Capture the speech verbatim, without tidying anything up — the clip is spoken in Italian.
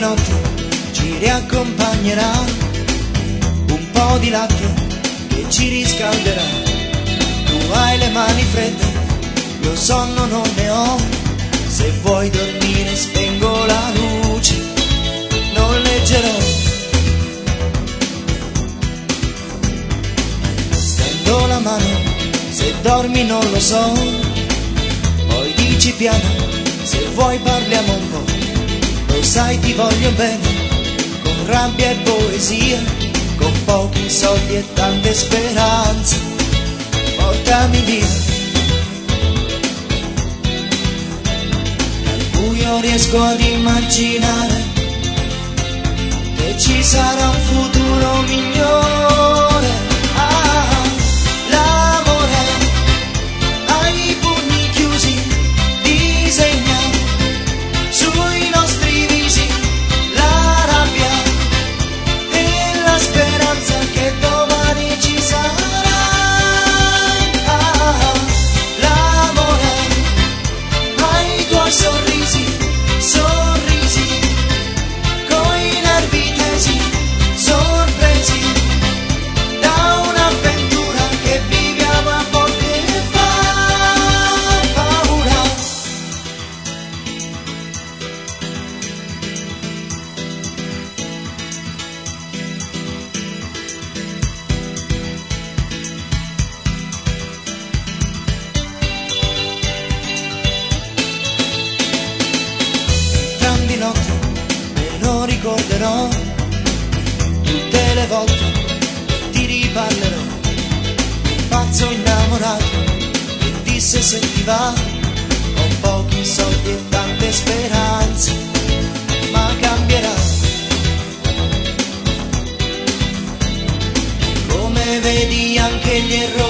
notte ci riaccompagnerà, un po' di latte che ci riscalderà. Tu hai le mani fredde, io sonno non ne ho, se vuoi dormire spengo la luce, non leggerò. Stendo la mano, se dormi non lo so, poi dici piano, se vuoi parliamo un po'. Lo sai ti voglio bene, con rabbia e poesia, con pochi soldi e tante speranze, portami via. Al buio riesco ad immaginare che ci sarà un futuro migliore. Ah, l'amore ai pugni chiusi disegna sui nostri visi la rabbia e la speranza che domani ci sarà. Ah, l'amore ai tuoi sorrisi, sorrisi, coi nervi tesi, sorpresi da un'avventura che viviamo a volte e fa paura. Grandi notti me lo ricorderò, tutte le volte che ti riparlerò. Un pazzo innamorato che disse se ti va, ho pochi soldi e tante speranze, ma cambierà. Come vedi anche gli errori